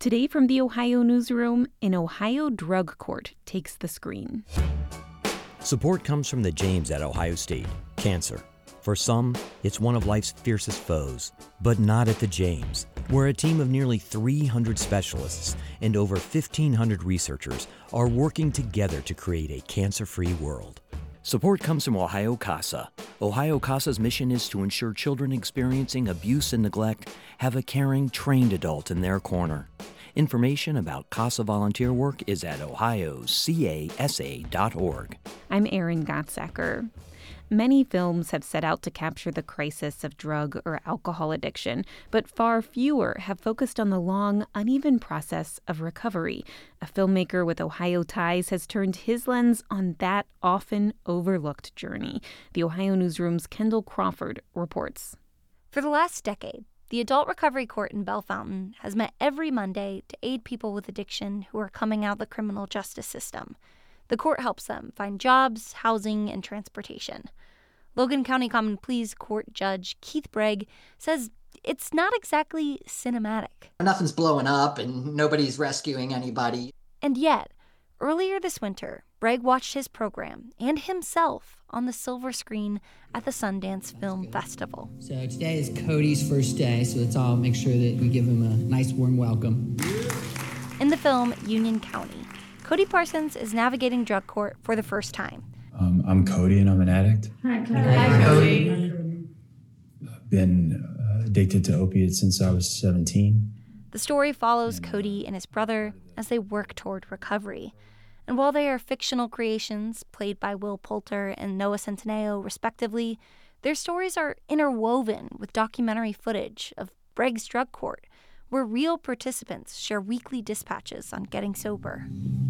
Today from the Ohio Newsroom, an Ohio drug court takes the screen. Support comes from the James at Ohio State. Cancer. For some, it's one of life's fiercest foes, but not at the James, where a team of nearly 300 specialists and over 1,500 researchers are working together to create a cancer-free world. Support comes from Ohio CASA. Ohio CASA's mission is to ensure children experiencing abuse and neglect have a caring, trained adult in their corner. Information about CASA volunteer work is at ohiocasa.org. I'm Erin Gottsacker. Many films have set out to capture the crisis of drug or alcohol addiction, but far fewer have focused on the long, uneven process of recovery. A filmmaker with Ohio ties has turned his lens on that often overlooked journey. The Ohio Newsroom's Kendall Crawford reports. For the last decade, the Adult Recovery Court in Bellefontaine has met every Monday to aid people with addiction who are coming out of the criminal justice system. The court helps them find jobs, housing, and transportation. Logan County Common Pleas Court Judge Keith Bregg says it's not exactly cinematic. Nothing's blowing up and nobody's rescuing anybody. And yet, earlier this winter, Bregg watched his program and himself on the silver screen at the Sundance Film Festival. So today is Cody's first day, so let's all make sure that we give him a nice warm welcome. In the film Union County, Cody Parsons is navigating drug court for the first time. I'm Cody and I'm an addict. Hi, Cody. I've been addicted to opiates since I was 17. The story follows Cody and his brother as they work toward recovery. And while they are fictional creations played by Will Poulter and Noah Centineo, respectively, their stories are interwoven with documentary footage of Bregg's drug court, where real participants share weekly dispatches on getting sober.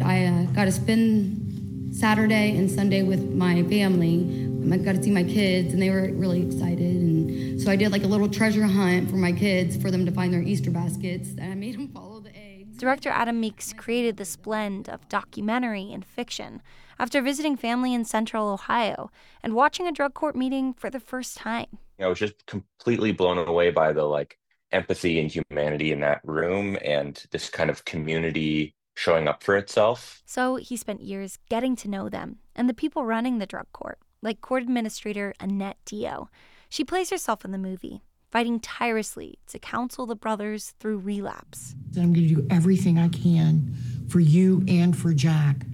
I got to spend Saturday and Sunday with my family. I got to see my kids, and they were really excited. And so I did like a little treasure hunt for my kids for them to find their Easter baskets, and I made them follow the eggs. Director Adam Meeks created this blend of documentary and fiction after visiting family in Central Ohio and watching a drug court meeting for the first time. I was just completely blown away by the empathy and humanity in that room and this kind of community showing up for itself. So he spent years getting to know them and the people running the drug court, like court administrator Annette Dio. She plays herself in the movie, fighting tirelessly to counsel the brothers through relapse. I'm going to do everything I can for you and for Jack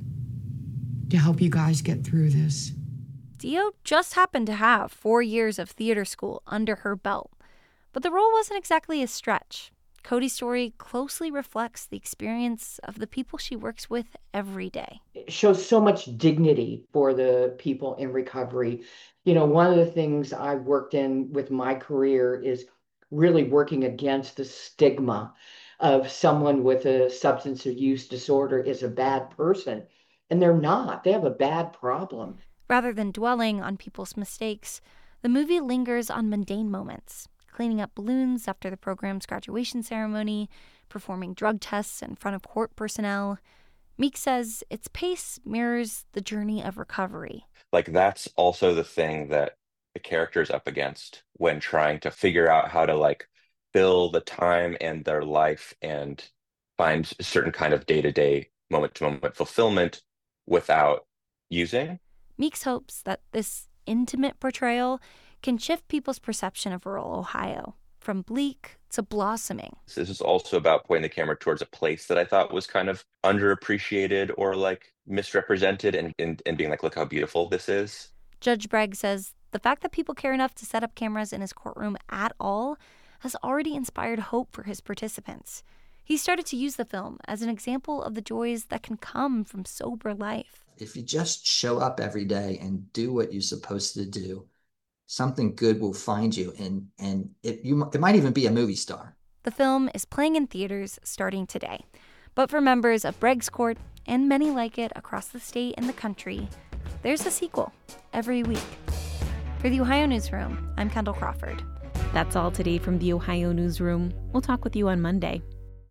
to help you guys get through this. Dio just happened to have 4 years of theater school under her belt, but the role wasn't exactly a stretch. Cody's story closely reflects the experience of the people she works with every day. It shows so much dignity for the people in recovery. You know, one of the things I've worked in with my career is really working against the stigma of someone with a substance use disorder is a bad person. And they're not. They have a bad problem. Rather than dwelling on people's mistakes, the movie lingers on mundane moments, cleaning up balloons after the program's graduation ceremony, performing drug tests in front of court personnel. Meek says its pace mirrors the journey of recovery. That's also the thing that the character is up against when trying to figure out how to fill the time and their life and find a certain kind of day-to-day, moment-to-moment fulfillment without using. Meeks hopes that this intimate portrayal can shift people's perception of rural Ohio, from bleak to blossoming. This is also about pointing the camera towards a place that I thought was kind of underappreciated or misrepresented and being look how beautiful this is. Judge Bregg says the fact that people care enough to set up cameras in his courtroom at all has already inspired hope for his participants. He started to use the film as an example of the joys that can come from sober life. If you just show up every day and do what you're supposed to do, something good will find you, and it might even be a movie star. The film is playing in theaters starting today. But for members of Bregg's Court, and many like it across the state and the country, there's a sequel every week. For the Ohio Newsroom, I'm Kendall Crawford. That's all today from the Ohio Newsroom. We'll talk with you on Monday.